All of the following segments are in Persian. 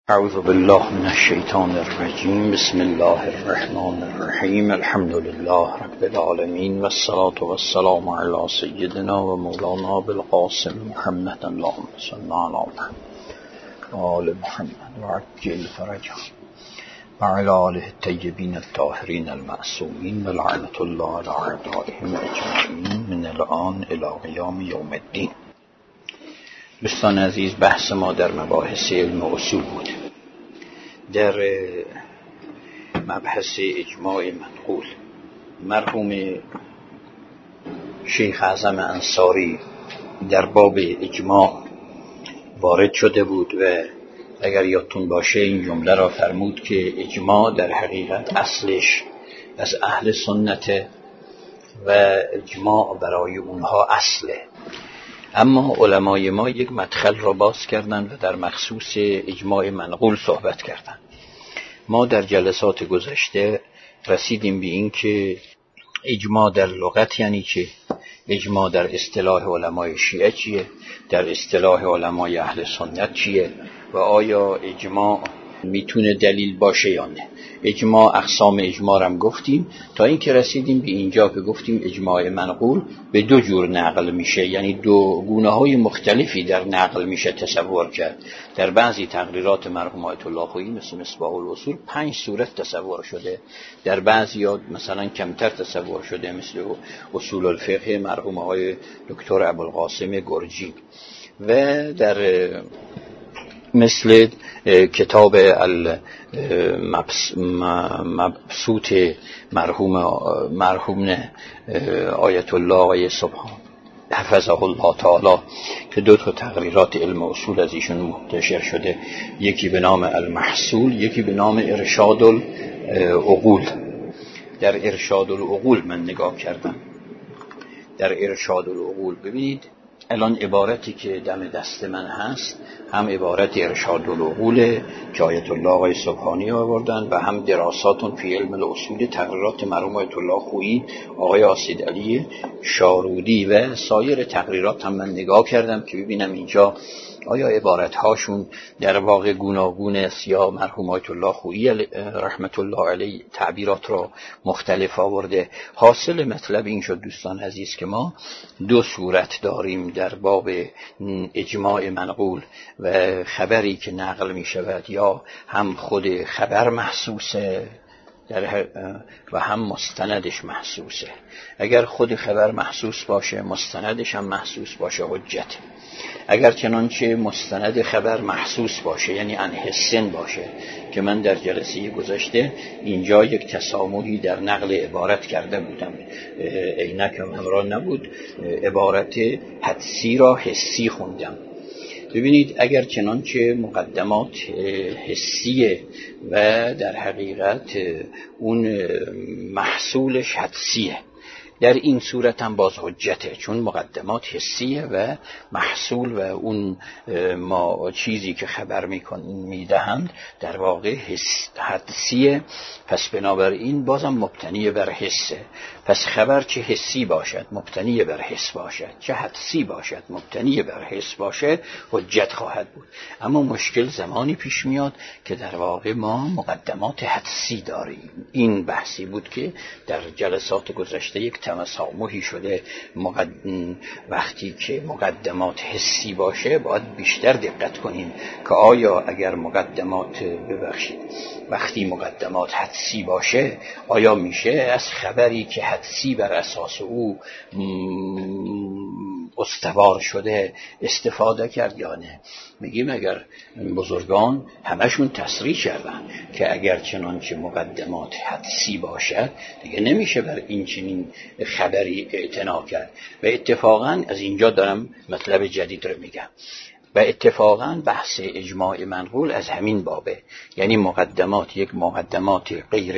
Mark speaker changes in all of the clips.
Speaker 1: اعوذ بالله من الشیطان الرجیم. بسم الله الرحمن الرحیم. الحمد لله رب العالمین و الصلاة و السلام علی سیدنا و مولانا بالقاسم محمد. اللهم صل علی محمد و آل محمد و عجل فرجه و علی آله الطیبین الطاهرین المعصومین و لعنة الله علی اعدائهم اجمعین من الان الی قیام یوم الدین. دوستان عزیز، بحث ما در مباحث علم اصول بود. در مبحث اجماع منقول مرحوم شیخ اعظم انصاری در باب اجماع وارد شده بود و اگر یادتون باشه این جمله را فرمود که اجماع در حقیقت اصلش از اهل سنت و اجماع برای اونها اصله. اما علمای ما یک مدخل را باز کردند و در مخصوص اجماع منقول صحبت کردند. ما در جلسات گذشته رسیدیم به این که اجماع در لغت یعنی چه؟ اجماع در اصطلاح علمای شیعه چیه؟ در اصطلاح علمای اهل سنت چیه؟ و آیا اجماع میتونه دلیل باشه یا نه؟ اجماع، اقسام اجماع هم گفتیم تا اینکه رسیدیم به اینجا که گفتیم اجماع منقول به دو جور نقل میشه، یعنی دو گونه‌های مختلفی در نقل میشه تصور کرد. در بعضی تقریرات مرحوم آیت الله خویی مثل مصباح الاصول 5 صورت تصور شده، در بعضی ها مثلا کمتر تصور شده مثل اصول الفقه مرحوم آقای دکتر ابوالقاسم گرجی و در مثل کتاب المبسوط مرحوم آیت الله آقای سبحان حفظه الله تعالی که 2 تقریرات علم اصول از ایشون منتشر شده، یکی به نام المحصول، یکی به نام ارشاد العقول. در ارشاد العقول من نگاه کردم، در ارشاد العقول ببینید الان عبارتی که دم دست من هست هم عبارت ارشاد العقول که آیت الله آقای سبحانی آوردن و هم دراساتون فی علم الاصول تقریرات مرحوم آیت الله خویی، آقای آسید علی شارودی و سایر تقریرات هم من نگاه کردم که ببینم اینجا آیا عبارت هاشون در واقع گوناگون است یا مرحوم آیت الله خویی رحمت الله علیه تعبیرات را مختلف آورده. حاصل مطلب این شد دوستان عزیز که ما 2 صورت داریم در باب اجماع منقول و خبری که نقل می شود یا هم خود خبر محسوسه و هم مستندش محسوسه. اگر خود خبر محسوس باشه مستندش هم محسوس باشه حجت. اگر چنانچه مستند خبر محسوس باشه یعنی عن حسن باشه که من در جلسه گذشته اینجا یک تسامحی در نقل عبارت کرده بودم، عینکم همراه نبود، عبارت حدسی را حسی خوندم. ببینید اگر چنانچه مقدمات حسیه و در حقیقت اون محصولش حدسیه، در این صورت هم باز حجته، چون مقدمات حسیه و محصول و اون ما چیزی که خبر میدهند در واقع حدسیه، پس بنابراین بازم مبتنی بر حسه. پس خبر چه حسی باشد مبتنی بر حس باشد، چه حدسی باشد مبتنی بر حس باشه حجت خواهد بود. اما مشکل زمانی پیش میاد که در واقع ما مقدمات حدسی داریم. این بحثی بود که در جلسات گذشته یک تسامحی شده. وقتی که مقدمات حسی باشه باید بیشتر دقت کنیم که آیا اگر مقدمات وقتی مقدمات حدسی باشه آیا میشه از خبری که حدسی بر اساس او استوار شده استفاده کرد یا نه. میگیم اگر بزرگان همشون تصریح کردن که اگر چنانچه مقدمات حدسی باشد دیگه نمیشه بر این چنین خبری اعتنا کرد. و اتفاقا از اینجا دارم مطلب جدید رو میگم و اتفاقا بحث اجماع منقول از همین بابه، یعنی مقدمات یک مقدمات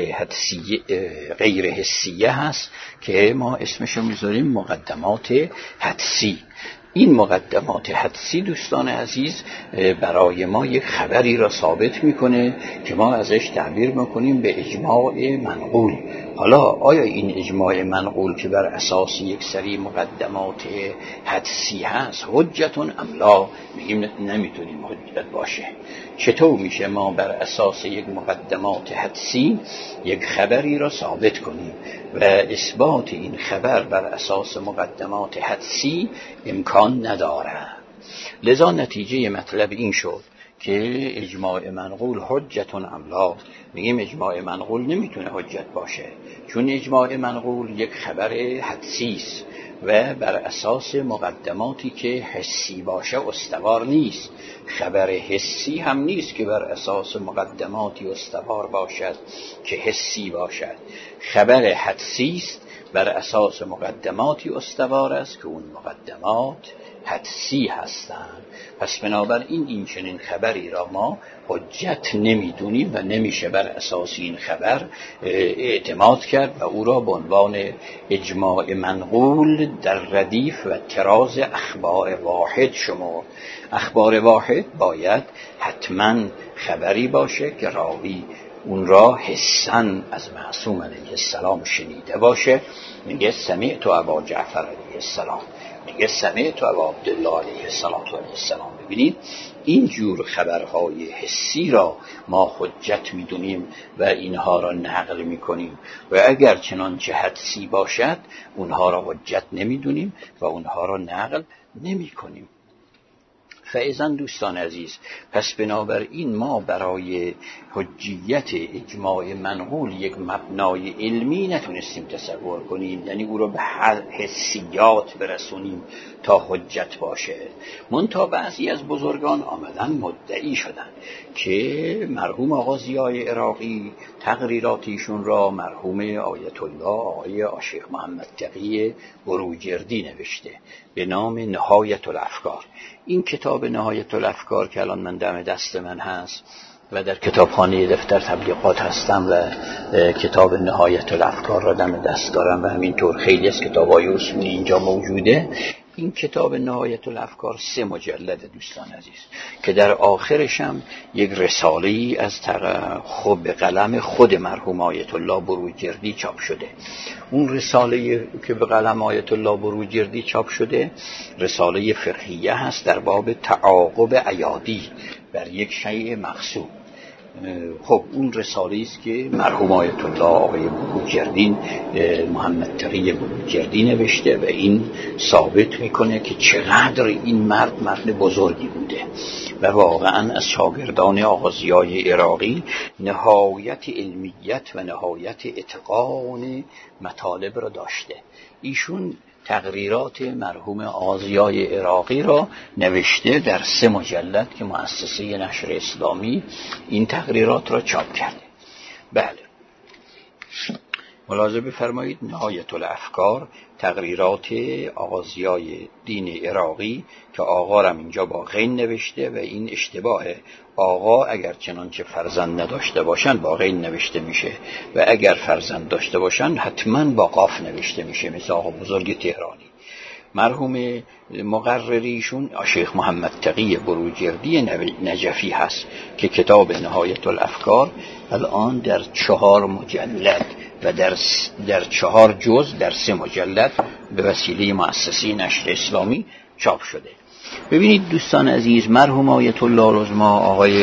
Speaker 1: غیر حسیه هست که ما اسمشو میذاریم مقدمات حدسی. این مقدمات حدسی دوستان عزیز برای ما یک خبری را ثابت میکنه که ما ازش تعبیر میکنیم به اجماع منقول. حالا آیا این اجماع منقول که بر اساس یک سری مقدمات حدسی هست حجتون ام لا؟ میگیم نمیتونیم حجت باشه. چطور میشه ما بر اساس یک مقدمات حدسی یک خبری را ثابت کنیم و اثبات این خبر بر اساس مقدمات حدسی امکان نداره؟ لذا نتیجه مطلب این شد که اجماع منقول حجتون ام لا. میگیم اجماع منقول نمیتونه حجت باشه، چون اجماع منقول یک خبر حدسی است و بر اساس مقدماتی که حسی باشه استوار نیست. خبر حسی هم نیست که بر اساس مقدماتی استوار باشد که حسی باشد. خبر حدسی است بر اساس مقدماتی استوار است که اون مقدمات حدسی هستند. پس بنابراین این چنین خبری را ما حجت نمیدونیم و نمیشه بر اساس این خبر اعتماد کرد و او را به عنوان اجماع منقول در ردیف و تراز اخبار واحد شمرد. اخبار واحد باید حتما خبری باشه که راوی اون را حسن از معصوم علیه السلام شنیده باشه. میگه سمعت ابا جعفر علیه السلام، میگه سمعت ابا عبدالله علیه السلام. ببینید این جور خبرهای حسی را ما حجت میدونیم و اینها را نقل میکنیم و اگر چنانچه حدسی باشد اونها را حجت نمیدونیم و اونها را نقل نمیکنیم. فایزن دوستان عزیز، پس بنابراین ما برای حجیت اجماع منقول یک مبنای علمی نتونستیم تصور کنیم، یعنی او را به حسیات برسونیم تا حجت باشه. منتها بعضی از بزرگان آمدن مدعی شدن که مرحوم آقا ضیای عراقی تقریراتیشون را مرحوم آیت الله آقای شیخ محمد تقی بروجردی نوشته به نام نهایت الافکار. این کتاب نهایت الافکار که الان من دم دست من هست و در کتابخانه دفتر تبلیغات هستم و کتاب نهایت الافکار را دم دست دارم و همینطور خیلی از کتاب‌های اصولی اینجا موجوده. این کتاب نهایت الافکار 3 مجلد دوستان عزیز که در آخرش هم یک رساله‌ای از خود به قلم خود مرحوم آیت الله بروجردی چاپ شده. اون رساله که به قلم آیت الله بروجردی چاپ شده رساله فقهیه هست در باب تعاقب ایادی بر یک شیء مقصود. خب اون رساله است که مرحوم آیت الله آقای بروجردی محمد تقی بروجردی نوشته و این ثابت میکنه که چقدر این مرد بزرگی بوده و واقعا از شاگردان آقا ضیای عراقی نهایت علمیت و نهایت اتقان مطالب را داشته. ایشون تقریرات مرحوم آقا ضیای عراقی را نوشته در 3 مجلد که مؤسسه نشر اسلامی این تقریرات را چاپ کرده. بله ملاحظه بفرمایید نهایت الافکار تقریرات آقا ضیای دین عراقی که آقا را اینجا با غین نوشته و این اشتباهه. آقا اگر چنانچه فرزند نداشته باشن با غین نوشته میشه و اگر فرزند داشته باشن حتما با قاف نوشته میشه، مثل آقا بزرگ تهرانی. مرحوم مقرریشون شیخ محمد تقی بروجردی نجفی هست که کتاب نهایت الافکار الان در 4 مجلد و در 4 جزء در 3 مجلد به وسیله مؤسسه نشر اسلامی چاپ شده. ببینید دوستان عزیز، مرحوم آیت الله العظما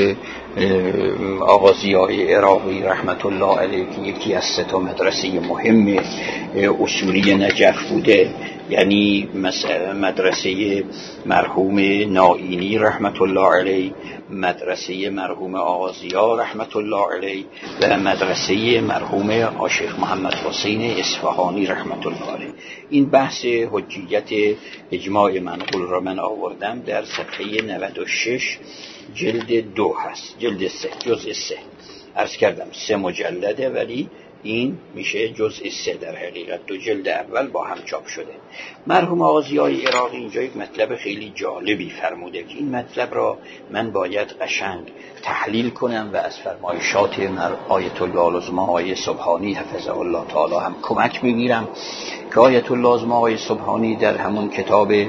Speaker 1: آقا ضیای عراقی رحمت الله علیه که یکی از 3 مدرسه مهم اصولی نجف بوده، یعنی مدرسه مرحوم نائینی رحمت الله علیه، مدرسه مرحوم آقا ضیا رحمت الله علیه و مدرسه مرحوم شیخ محمد حسین اصفهانی رحمت الله علیه. این بحث حجیت اجماع منقول را من آوردم در صفحه 96 جلد 2 هست، جلد 3 جزء 3 عرض کردم 3 مجلده ولی این میشه جزء 3 در حقیقت 2 جلد اول با هم چاپ شده. مرحوم آقا ضیای عراقی اینجا یک مطلب خیلی جالبی فرموده که این مطلب را من باید قشنگ تحلیل کنم و از فرمایشات آیت الله العظما آقای سبحانی حفظه الله تعالی هم کمک میگیرم که آیت الله العظما آقای سبحانی در همون کتاب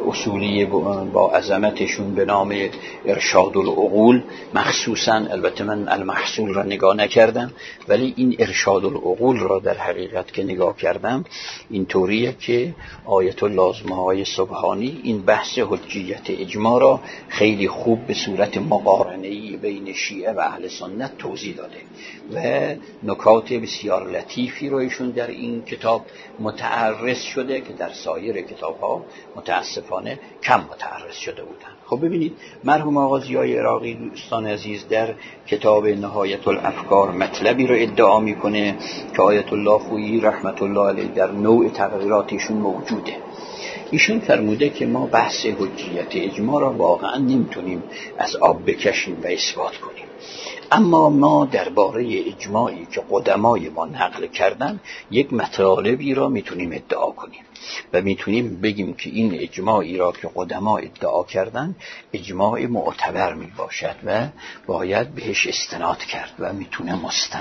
Speaker 1: اصولی با عظمتشون به نام ارشاد العقول، مخصوصا البته من المحصول را نگاه نکردم، ولی این ارشاد العقول را در حقیقت که نگاه کردم این طوریه که آیت الله ازمهای سبحانی این بحث حجیت اجماع را خیلی خوب به صورت مقارنه‌ای بین شیعه و اهل سنت توضیح داده و نکات بسیار لطیفی رو ایشون در این کتاب متعرض شده که در سایر کتاب‌ها متاسفانه کم متعرض شده بودن. خب ببینید مرحوم آقا ضیای عراقی دوستان عزیز در کتاب نهایت الافکار مطلبی رو ادعا میکنه که آیت الله خویی رحمت الله علیه در نوع تغییراتشون موجوده. ایشون فرموده که ما بحث حجیت اجماع را واقعا نمیتونیم از آب بکشیم و اثبات کنیم، اما ما درباره اجماعی که قدمای ما نقل کردن یک مطالبی را میتونیم ادعا کنیم و میتونیم بگیم که این اجماعی را که قدما ادعا کردن اجماع معتبر می باشد و باید بهش استناد کرد و میتونه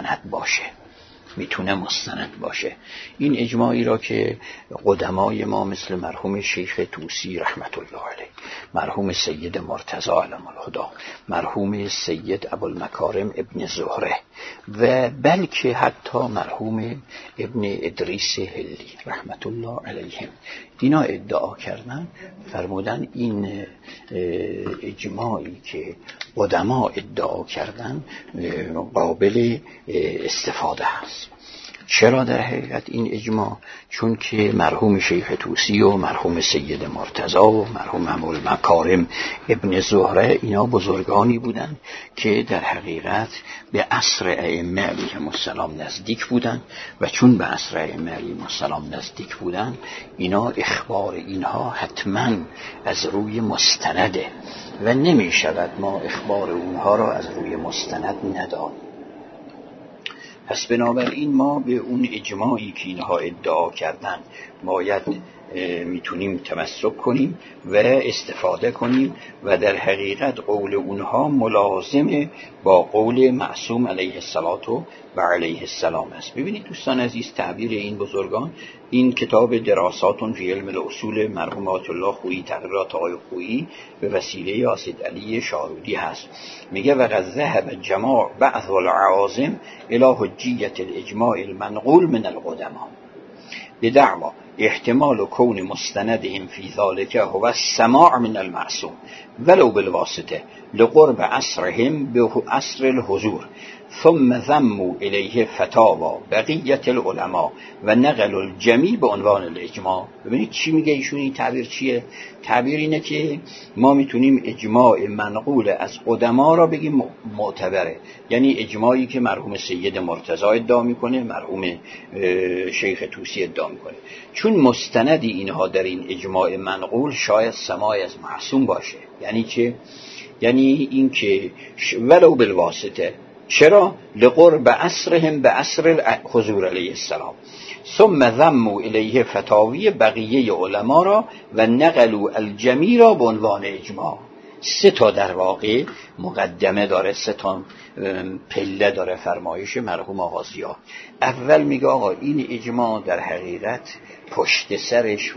Speaker 1: مستند باشه. این اجماعی را که قدمای ما مثل مرحوم شیخ طوسی رحمت الله علیه، مرحوم سید مرتضی علم الهدی، مرحوم سید ابوالمکارم ابن زهره و بلکه حتی مرحوم ابن ادریس هلی رحمت الله علیهم اینا ادعا کردن، فرمودن این اجماعی که قدما ادعا کردن قابل استفاده است. چرا در حقیقت این اجماع؟ چون که مرحوم شیخ طوسی و مرحوم سید مرتضی و مرحوم ابوالمکارم ابن زهره اینا بزرگانی بودند که در حقیقت به عصر ائمه علیهم السلام نزدیک بودند و چون به عصر ائمه علیهم السلام نزدیک بودند اینا اخبار اینها حتما از روی مستنده و نمی شود ما اخبار اونها را از روی مستند ندانیم. پس بنابراین ما به اون اجماعی که اینها ادعا کردن باید میتونیم تمسک کنیم و استفاده کنیم و در حقیقت قول اونها ملازم با قول معصوم علیه الصلاة و علیه السلام است. ببینید دوستان عزیز، تعبیر این بزرگان، این کتاب دراسات فی علم الاصول مرحوم آیت الله خویی تقریرات آقای خویی به وسیله اسید علی شارودی هست. میگه وقد ذهب جماع بعض العوازم الى حجیت الاجماع المنقول من القدماء بدعوا احتمال کون مستندهم فی ذلك هو السماع من المعصوم ولو بالواسطه لقرب عصرهم به عصر الحضور ثم ذموا الیه فتاوا بقیت العلماء و نقل الجمی به عنوان الاجماع. ببینید چی میگه ایشون، این تعبیر چیه؟ تعبیر اینه که ما میتونیم اجماع منقول از قدما را بگیم معتبره، یعنی اجماعی که مرحوم سید مرتضی ادعا میکنه، مرحوم شیخ طوسی ادعا میکنه، چون مستندی اینها در این اجماع منقول شاید سماع از معصوم باشه. یعنی چه؟ یعنی این که ولو بالواسطه. چرا؟ لقرب عصرهم به عصر حضور علیه السلام ثم ذموا الیه فتاوی بقیه علما را و نقلوا الجمی را به عنوان اجماع. سه تا در واقع مقدمه داره، سه تا پله داره فرمایش مرحوم آقا ضیا. اول میگه آقا این اجماع در حقیقت پشت سرش و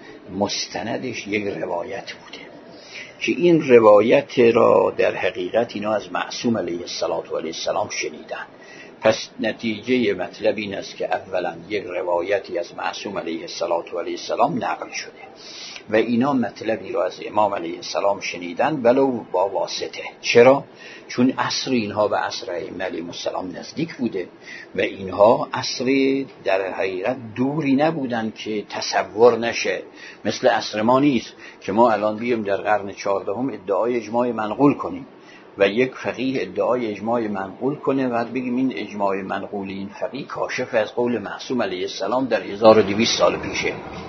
Speaker 1: مستندش یک روایت بوده که این روایت را در حقیقت اینا از معصوم علیه السلام شنیدن. پس نتیجه مطلب این است که اولا یک روایتی از معصوم علیه السلام نقل شده و اینا مطلبی را از امام علیه السلام شنیدن ولو با واسطه. چرا؟ چون عصر اینها به عصر ائمه علیهم السلام نزدیک بوده و اینها عصر در حقیقت دوری نبودن که تصور نشه، مثل عصر ما نیست که ما الان بیایم در قرن 14 ادعای اجماع منقول کنیم و یک فقیه ادعای اجماع منقول کنه و بگیم این اجماع منقول این فقیه کاشف از قول معصوم علیه السلام در 1200 سال پیشه.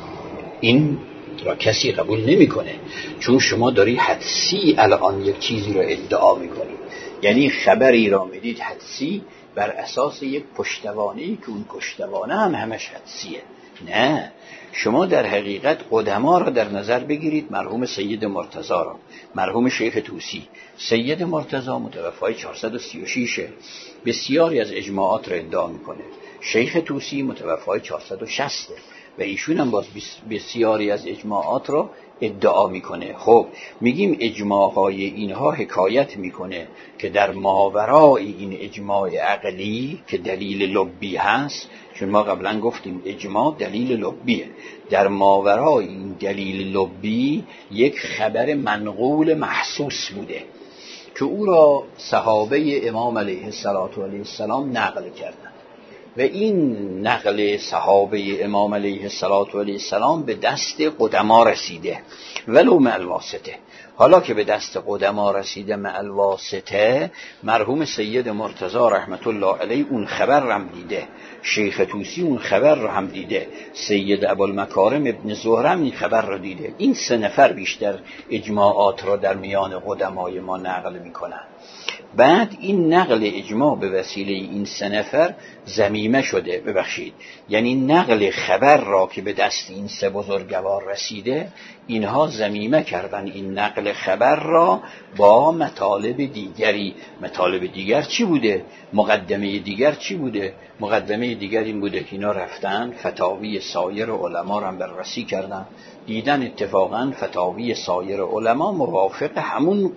Speaker 1: این را کسی قبول نمیکنه، چون شما داری حدسی الان یک چیزی را ادعا میکنید، یعنی خبری را میدید حدسی بر اساس یک پشتوانه‌ای که اون پشتوانه هم همش حدسیه. نه، شما در حقیقت قدما را در نظر بگیرید، مرحوم سید مرتضی را، مرحوم شیخ طوسی. سید مرتضی متوفای 436 بسیاری از اجماعات را ادعا میکنه، شیخ طوسی متوفای 460 و ایشون هم باز بسیاری از اجماعات را ادعا میکنه. خب میگیم اجماعهای اینها حکایت میکنه که در ماورای این اجماع عقلی که دلیل لبی هست، چون ما قبلا گفتیم اجماع دلیل لبیه، در ماورای این دلیل لبی یک خبر منقول محسوس بوده که او را صحابه امام علیه السلام نقل کردند و این نقل صحابه امام علیه السلام به دست قدما رسیده ولو مع الواسطه. حالا که به دست قدما رسیده مع الواسطه، مرحوم سید مرتضی رحمت الله علیه اون خبر رو هم دیده، شیخ طوسی اون خبر رو هم دیده، سید ابوالمکارم ابن زهره این خبر رو دیده. این سه نفر بیشتر اجماعات را در میان قدمای ما نقل میکنن. بعد این نقل اجماع به وسیله این سه نفر ضمیمه شده، ببخشید، یعنی نقل خبر را که به دست این سه بزرگوار رسیده، اینها ضمیمه کردن این نقل خبر را با مطالب دیگری. مطالب دیگر چی بوده؟ مقدمه دیگر چی بوده؟ مقدمه دیگر این بوده که اینا رفتن فتاوی سایر علما را بررسی کردن، دیدن اتفاقا فتاوی سایر علما موافق همون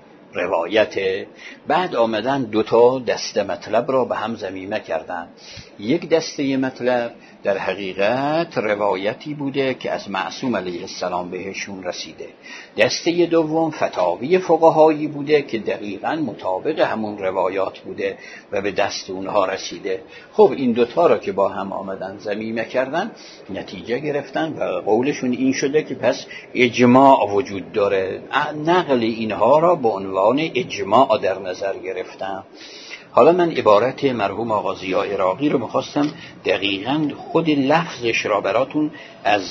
Speaker 1: روایته. بعد آمدن دوتا دسته مطلب را به هم ضمیمه کردن. یک دسته مطلب در حقیقت روایتی بوده که از معصوم علیه السلام بهشون رسیده، دسته دوم فتاوی فقهایی بوده که دقیقاً مطابق همون روایات بوده و به دست اونها رسیده. خب این دوتا را که با هم آمدن ضمیمه کردن، نتیجه گرفتن و قولشون این شده که پس اجماع وجود داره. نقل اینها را به عنوان اجماع در نظر گرفتم. حالا من عبارت مرحوم آقا ضیا عراقی رو می‌خواستم دقیقاً خود لفظش را براتون از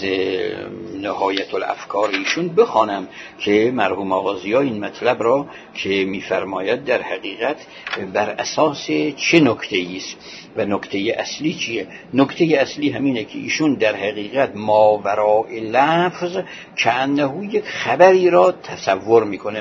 Speaker 1: نهایت الافکار ایشون بخوانم که مرحوم آقا ضیا این مطلب را که می‌فرماید در حقیقت بر اساس چه نکته‌ای است و نکته اصلی چیه. نکته اصلی همینه که ایشون در حقیقت ماورای لفظ کأنه یک خبری را تصور میکنه.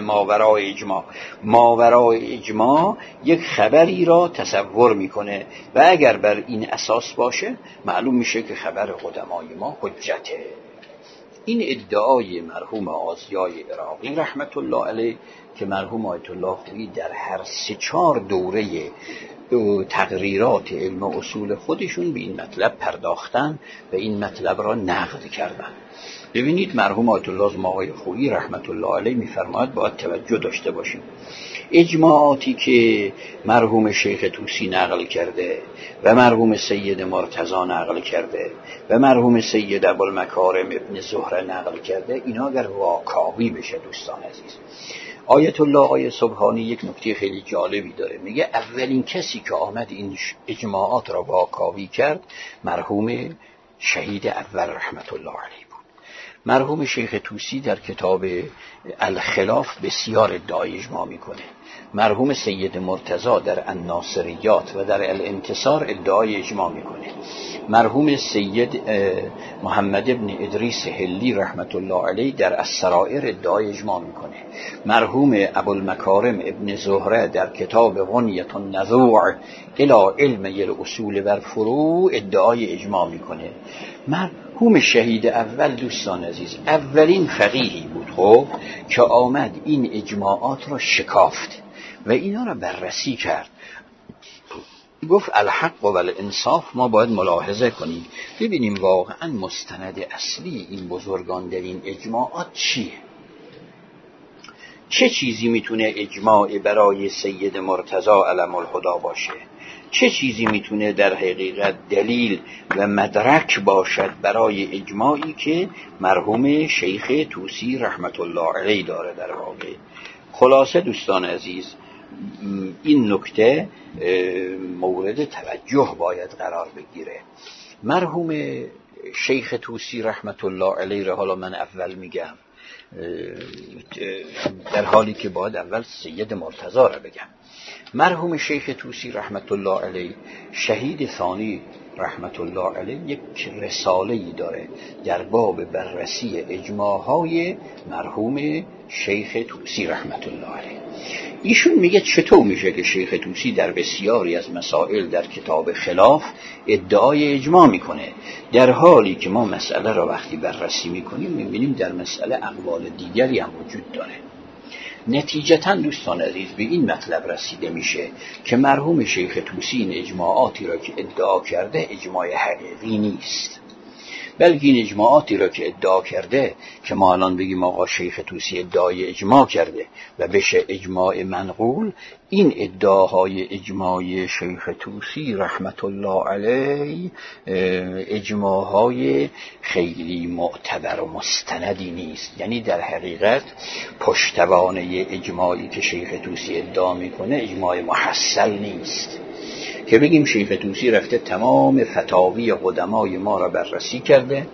Speaker 1: ماورای اجماع یک خبری را تصور میکنه و اگر بر این اساس باشه معلوم میشه که خبر قدمای ما حجته. این ادعای مرحوم آقا ضیا عراقی رحمت الله علیه که مرحوم آیت الله خویی در هر 3-4 دوره تقریرات علم و اصول خودشون به این مطلب پرداختن و این مطلب را نقد کردن. ببینید مرحوم آیت الله آقای خویی رحمت الله علیه میفرماید باید توجه داشته باشیم. اجماعاتی که مرحوم شیخ طوسی نقل کرده و مرحوم سید مرتضی نقل کرده و مرحوم سید ابوالمکارم ابن زهره نقل کرده، اینا اگر واکاوی بشه دوستان عزیز، آیت الله آقای سبحانی یک نکته خیلی جالبی داره. میگه اولین کسی که آمد این اجماعات را واکاوی کرد مرحوم شهید اول رحمت الله علیه بود. مرحوم شیخ طوسی در کتاب الخلاف بسیار ادعای اجماع میکنه. مرحوم سید مرتضی در الناصریات و در الانتصار ادعای اجماع میکنه. مرحوم سید محمد ابن ادریس حلی رحمت الله علیه در السرائر ادعای اجماع میکنه. مرحوم ابوالمکارم ابن زهره در کتاب غنیة النزوع الی علم الاصول و الفروع ادعای اجماع میکنه. مرحوم شهید اول دوستان عزیز اولین فقیهی بود خب که آمد این اجماعات را شکافت و اینا را بررسی کرد. گفت الحق و الانصاف، ما باید ملاحظه کنیم ببینیم واقعا مستند اصلی این بزرگان در این اجماعات چیه. چه چیزی میتونه اجماع برای سید مرتضی علم الهدی باشه، چه چیزی میتونه در حقیقت دلیل و مدرک باشد برای اجماعی که مرحوم شیخ طوسی رحمت الله علیه داره. در واقع خلاصه دوستان عزیز این نکته مورد توجه باید قرار بگیره. مرحوم شیخ طوسی رحمت الله علیه را حالا من اول میگم، در حالی که باید اول سید مرتضی را بگم. مرحوم شیخ طوسی رحمت الله علیه شهید ثانی رحمت الله علیه یک رساله‌ای داره در باب بررسی اجماع‌های مرحوم شیخ طوسی رحمت الله علیه. ایشون میگه چطور میشه که شیخ طوسی در بسیاری از مسائل در کتاب خلاف ادعای اجماع میکنه، در حالی که ما مسئله را وقتی بررسی میکنیم میبینیم در مسئله اقوال دیگری هم وجود داره. نتیجتاً دوستان عزیز به این مطلب رسیده میشه که مرحوم شیخ طوسی این اجماعاتی را که ادعا کرده اجماع حقیقی نیست، بلکه این اجماعاتی را که ادعا کرده که ما الان بگیم آقا شیخ طوسی ادعای اجماع کرده و بشه اجماع منقول، این ادعاهای اجماعی شیخ طوسی رحمت الله علیه اجماعهای خیلی معتبر و مستندی نیست. یعنی در حقیقت پشتوانه اجماعی که شیخ طوسی ادعا میکنه اجماع محصل نیست که بگیم شیخ طوسی رفته تمام فتاوی قدمای ما را بررسی کرده،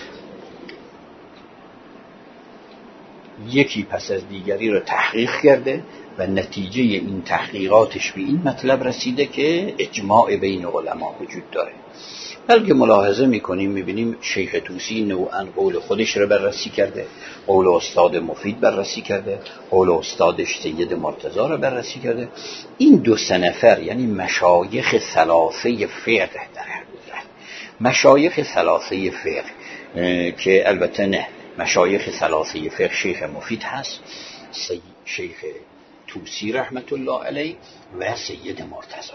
Speaker 1: یکی پس از دیگری را تحقیق کرده و نتیجه این تحقیقاتش به این مطلب رسیده که اجماع بین علما وجود داره. بلکه ملاحظه میکنیم میبینیم شیخ طوسی نوعاً قول خودش را بررسی کرده، قول استاد مفید بررسی کرده، قول استادش سید مرتضی را بررسی کرده. این دو سه نفر یعنی مشایخ ثلاثه فقه در حقیقت، مشایخ ثلاثه فقه که البته نه، مشایخ ثلاثه فقه شیخ مفید هست، شیخ طوسی رحمت الله علیه و سید مرتضی.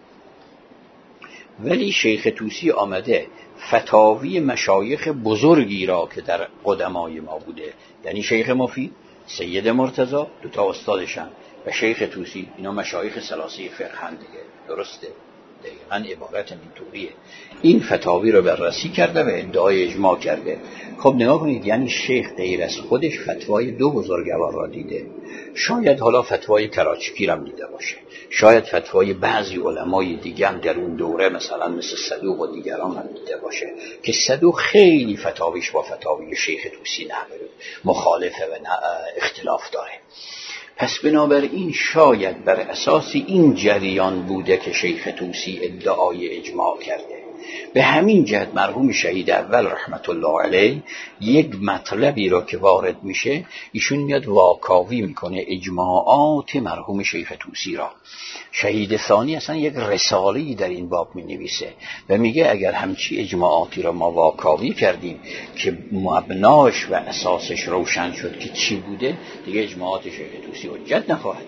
Speaker 1: ولی شیخ طوسی آمده فتاوی مشایخ بزرگی را که در قدمای ما بوده، یعنی شیخ مفید، سید مرتضی دو تا استادشن و شیخ طوسی، اینا مشایخ ثلاثه فقه هم دیگه، درسته؟ دقیقاً عبارت اینطوریه. این فتاوی رو بررسی کرده و ادعای اجماع کرده. خب نگاه کنید، یعنی شیخ غیر از خودش فتوای دو بزرگوار را دیده، شاید حالا فتوای کراچکی هم دیده باشه، شاید فتوای بعضی علمای دیگه هم در اون دوره مثلا مثل صدوق و دیگران هم دیده باشه که صدوق خیلی فتاویش با فتاوی شیخ طوسی مخالفه و اختلاف داره. پس بنابراین شاید بر اساس این جریان بوده که شیخ طوسی ادعای اجماع کرده. به همین جهت مرحوم شهید اول رحمت الله علیه یک مطلبی را که وارد میشه ایشون میاد واکاوی میکنه اجماعات مرحوم شیخ طوسی را. شهید ثانی اصلا یک رساله‌ای در این باب مینویسه و میگه اگر همچی اجماعاتی را ما واکاوی کردیم که مبناش و اساسش روشن شد که چی بوده، دیگه اجماعات شیخ طوسی حجت نخواهد.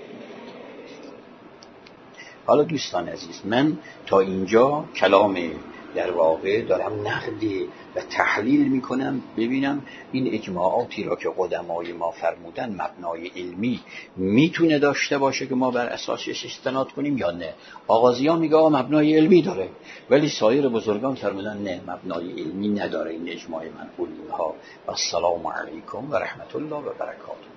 Speaker 1: حالا دوستان عزیز، من تا اینجا کلام در واقع دارم نقد و تحلیل میکنم ببینم این اجماعاتی را که قدمای ما فرمودن مبنای علمی میتونه داشته باشه که ما بر اساسش استناد کنیم یا نه. آغازیان میگه مبنای علمی داره، ولی سایر بزرگان فرمودن نه، مبنای علمی نداره این اجماع منقول ها. و السلام علیکم و رحمت الله و برکاته.